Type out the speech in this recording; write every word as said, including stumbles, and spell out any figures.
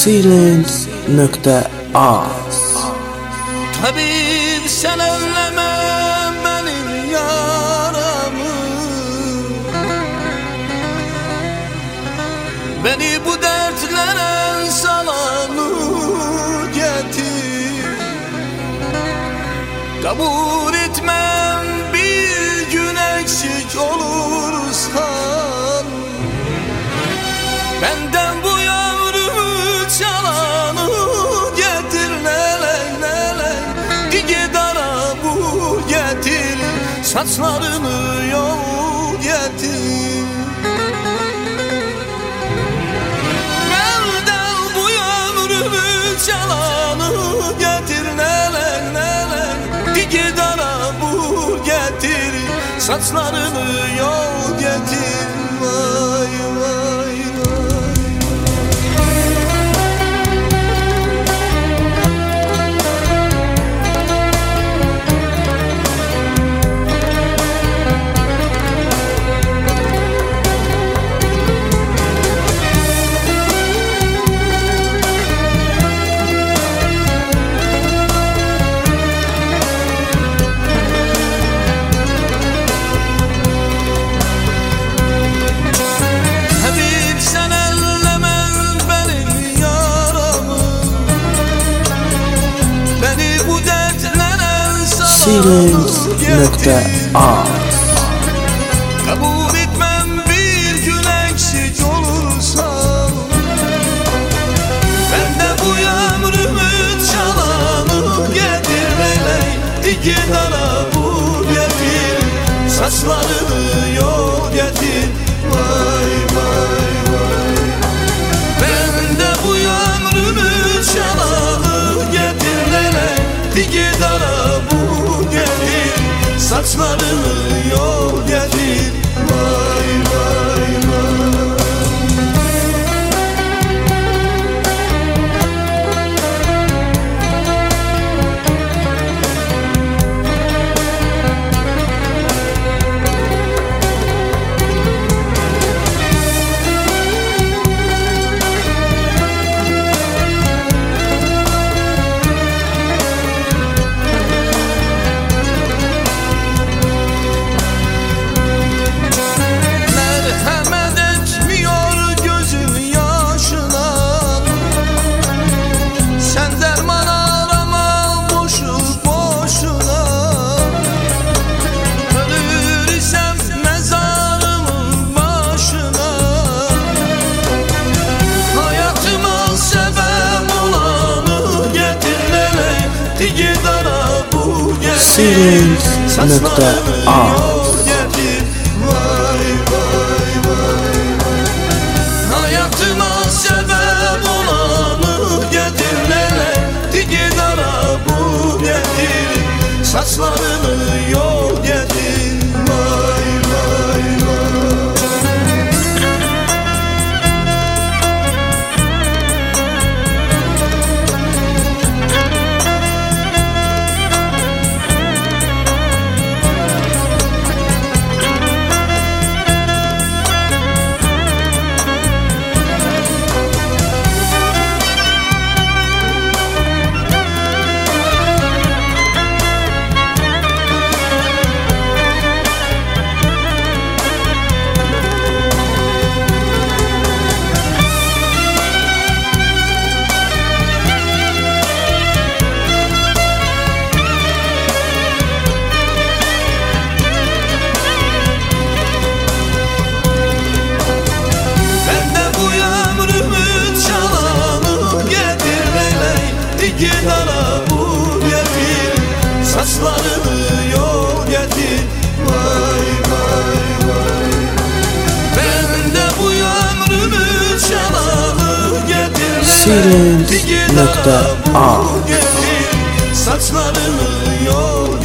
silence nokta a. Tabip sen elleme benim yaramı, beni bu dertlere salanı getir. Kabul etmem bir gün eksik olursan, benden bu yavrumu çalanı getir. Neley neley digedara bu getir, saçlarını yol getir. Benden bu yavrumu çalanı getir. Neley neley digedara bu getir, saçlarını yol getir. Vay vay silence nokta a. Kabul etmem bir gün eksik olursam, ben de bu yavrumu çalanı getir. Neley digedara bu getir, saçlarını yol getir. Vay vay vay. Ben de bu yavrumu çalanı getir. Neley digedara bu getir, saçlarını yol getir. Vay vay vay. silence nokta a. Vay vay vay. Hayatıma sebep olanı getir. Neley digedara bu getir, saçlarını yol getir. Vay vay vay. Digedara bu getir, saçlarını yol getir. Vay vay vay. Ben de bu yavrumu çalanı getir. silence nokta a. Saçlarını yol